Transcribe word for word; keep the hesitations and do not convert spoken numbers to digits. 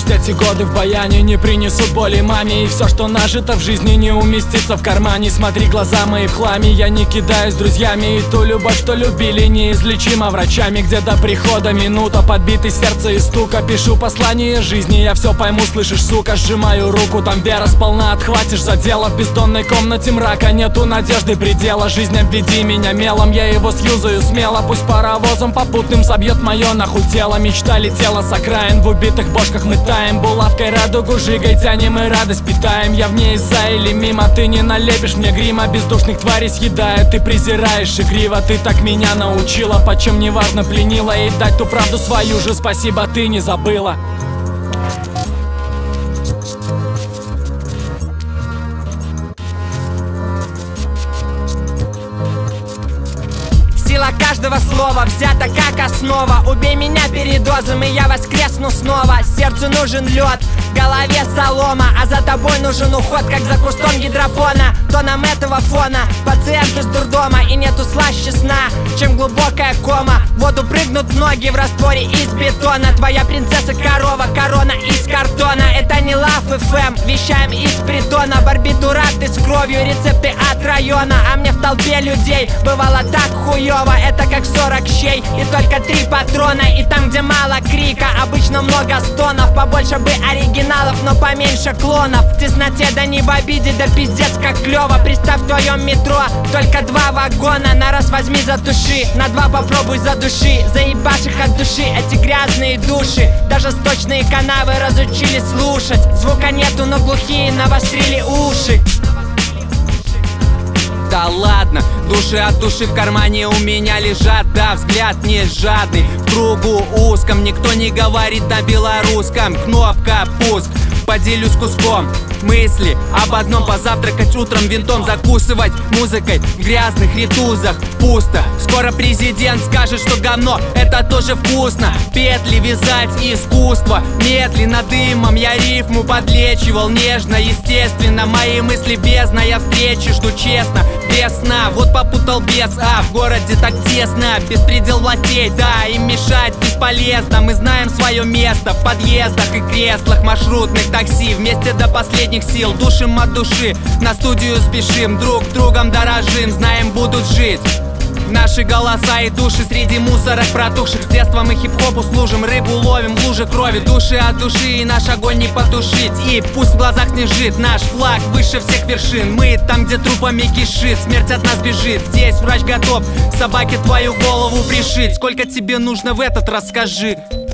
Пусть эти годы в баяне не принесут боли маме, и все, что нажито в жизни, не уместится в кармане. Смотри, глаза мои в хламе, я не кидаюсь с друзьями, и ту любовь, что любили, неизлечима врачами. Где до прихода минута, подбитый сердце и стука. Пишу послание жизни, я все пойму, слышишь, сука. Сжимаю руку, там вера сполна, отхватишь за дело. В бездонной комнате мрака нету надежды предела. Жизнь, обведи меня мелом, я его сьюзаю смело. Пусть паровозом попутным собьет мое нахуй тело. Мечта летела с окраин, в убитых бошках мы таем. Булавкой радугу жигой тянем и радость питаем. Я в ней за или мимо, ты не налепишь мне грима. Бездушных тварей съедая, ты презираешь игриво. Ты так меня научила, почем неважно пленила. И дать ту правду свою же, спасибо, ты не забыла. Сила каждого слова взята как основа. Убей меня передозом, и я воскресну снова. Сердцу нужен лед, в голове солома, а за тобой нужен уход, как за кустом гидропона. Тоном этого фона пациент из дурдома, и нету слаще сна, чем глубокая кома. В воду прыгнут ноги в растворе из бетона. Твоя принцесса корова, корона из картона. Это не Лав эф эм, вещаем из притона. Барбитураты с кровью, рецепты от района. А мне в толпе людей бывало так хуёво. Это как сорок щей и только три патрона. И там, где мало крика, обычно много стонов. Побольше бы оригиналов, но поменьше клонов. В тесноте, да не в обиде, да пиздец как клёво. Представь, в твоем метро только два вагона. На раз возьми затуши, на два попробуй задуши. Заебашь их от души, эти грязные души. Даже сточные канавы разучили слушать. Звука нету, но глухие навострили уши. Да ладно, души от души в кармане у меня лежат. Да, взгляд не жадный, в кругу узком. Никто не говорит на белорусском. Кнопка пуск, поделюсь куском мысли об одном: позавтракать утром винтом, закусывать музыкой в грязных ритузах. Пусто, скоро президент скажет, что говно это тоже вкусно. Петли вязать искусство, медленно дымом я рифму подлечивал нежно, естественно. Мои мысли бездна, я встречи жду честно, без сна. Вот попутал без, а в городе так тесно. Беспредел властей, да, им мешать бесполезно. Мы знаем свое место в подъездах и креслах маршрутных такси. Вместе до последних сил, душим от души, на студию спешим, друг другом дорожим, знаем, будут жить наши голоса и души среди мусорок протухших. С детства мы хип-хопу служим, рыбу ловим в луже крови. Души от души, и наш огонь не потушить. И пусть в глазах снежит наш флаг выше всех вершин. Мы там, где трупами кишит, смерть от нас бежит. Здесь врач готов собаке твою голову пришить. Сколько тебе нужно в этот раз, скажи?